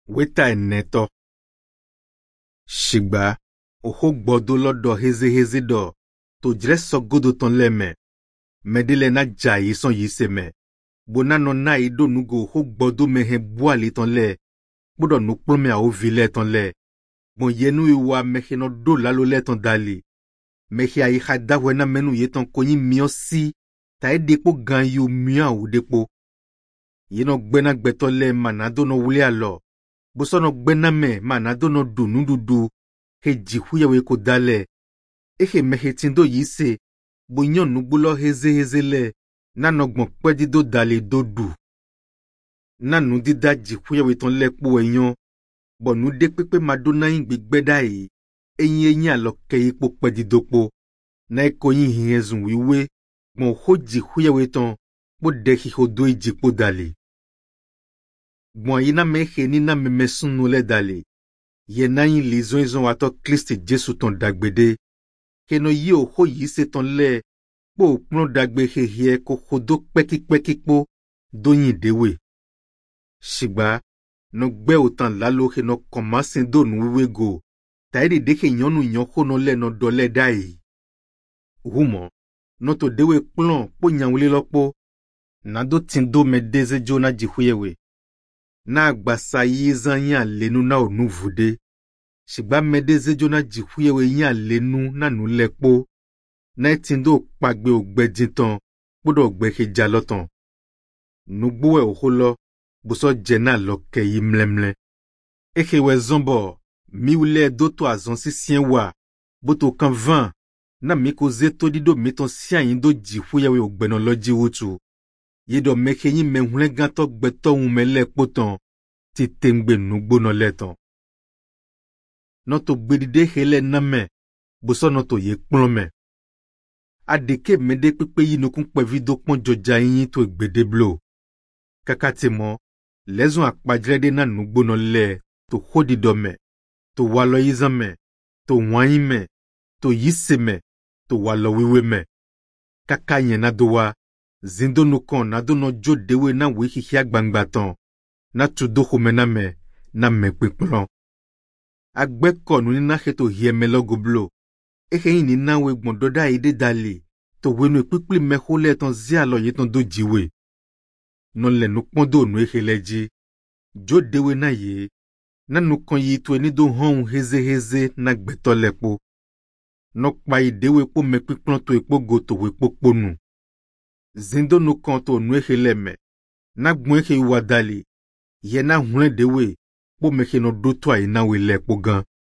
Weta eneto. Shigba, oho gbodo lodo heze do, to dreso godo ton leme. Medele na jayi son yiseme. Bona no na ido nugo oho gbodo mehe boali ton le. Bodo nukplome a ovile ton le. Bon yenu iwa mehe no do lalo le ton dali. Mehe a ihada wena menu yeton konyi miosi. Ta e depo gan yu mia ou depo. Yeno gbena gbeto le manado no wule alo. Boso no gbena me manado no du nududu. He jihuya we ko dale. Ehe mehe tindo yise. Bo nyon nubulo heze le. Nano gbon kwedi do dale do du. Nanu dida jihuya we ton le po enyon. Bo nu de pepe madona yin gbeda yi. Enyi alo keye po kwedi do po. Na eko yin hiyezun wiwe. Bon ho jihuya we ton. Bo deki ho do jipo dale. Bon yina mehe ni na memesun no le dale. Ye na yin lizon izon wato Kristi Jesu ton dagbede. Keno yi o ho yi se ton le. Po plon dagbe heye ko hodo peki po. Do yin dewe. Shigba. No gbe otan lalo he no komasen do nuwe go. Ta edi deke nyonu nyoko no le no dole dai. Humo. No to dewe plon po nyanwile lokpo. Nado tindo me deze jona jihuyewe. Na agbasa yizan yan lenu na onu vude. Shigba me deze jona jihuyewe yan lenu na nu lekpo. Na tindo pagbe ogbe jintan. Bodo ogbe he jalotan. Nugbowe oholo. Boso jena loke yi mlemle. Ekewe zombo. Mi ule doto azonsi sien wa. Boto kan van. Na miko zeto dido meton sian yindo jihuyewe ogbenon loji wutu. Yedo meke yin menhule ganto gbeto umele poton. Ti tengbe nugbo no leton. Noto gbedide hele name. Boso noto ye plome. Adeke mede pepe yinokun pevido pon joja yin to gbede blo. Kakatemo. Lezon akpadrede na nugbo no le. To hodidome. To walo yizame. To wanyime. To yiseme. To walo wiweme. Kakanye na dowa. Zindo nukon na do no jo dewe na wiki hia gbangbatan. Na tudo humename. Na mekpikplon. Agbeko nuni na heto hieme logo blo. Ehe yini na we gmondoda ide dali. To wenu ekpikpli mehole ton zialo yeton do jiwe. Non le nukmondo nu ehe leji. Jo dewe na ye. Na nukon yi to eni do hon heze na gbeto lepo. Nokpa idewe po mekpikplon to ekpo goto wekpo ponu. Zindo no kanto nu ehe leme. Na gwen ehe wadali. Ye na hule dewe. Po meke no do toa ina we le po gan.